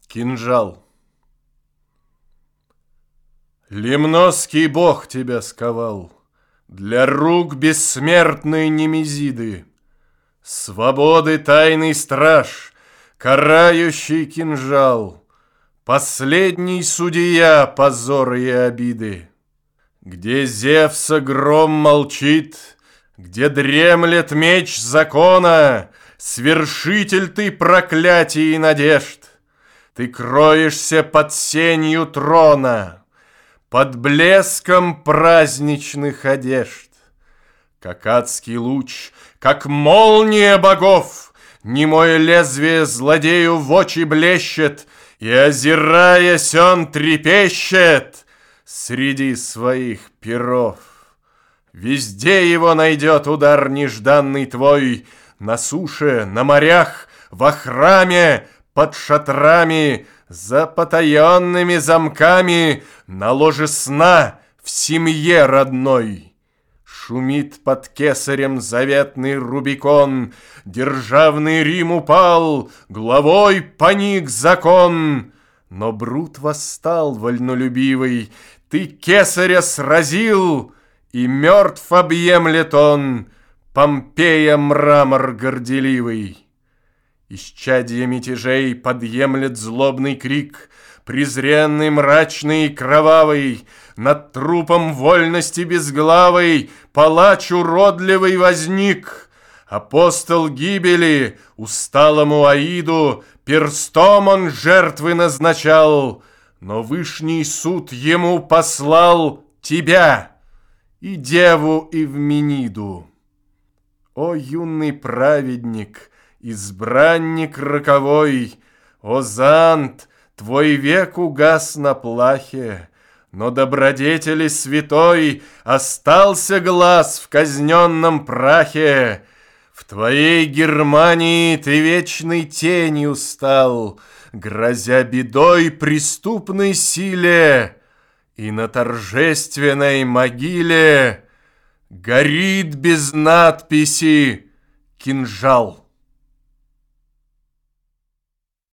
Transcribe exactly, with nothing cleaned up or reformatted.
Кинжал. Лимносский бог тебя сковал, для рук бессмертной Немезиды, свободы тайный страж, карающий кинжал, последний судья позора и обиды. Где Зевса гром молчит, где дремлет меч закона, свершитель ты проклятий и надежд. Ты кроешься под сенью трона, под блеском праздничных одежд. Как адский луч, как молния богов, немое лезвие злодею в очи блещет, и, озираясь, он трепещет среди своих перов. Везде его найдет удар нежданный твой, на суше, на морях, во храме, под шатрами, за потаенными замками, на ложе сна в семье родной. Шумит под кесарем заветный Рубикон, державный Рим упал, главой поник закон. Но Брут восстал вольнолюбивый, ты кесаря сразил, и мертв объемлет он, Помпея мрамор горделивый. Исчадье мятежей подъемлет злобный крик, презренный, мрачный и кровавый. Над трупом вольности безглавой палач уродливый возник. Апостол гибели усталому Аиду перстом он жертвы назначал, но Вышний суд ему послал тебя и деву Эвмениду. О, юный праведник, избранник роковой, о, Зант, твой век угас на плахе, но добродетели святой остался глаз в казненном прахе. В твоей Германии ты вечной тенью стал, грозя бедой преступной силе, и на торжественной могиле горит без надписи кинжал.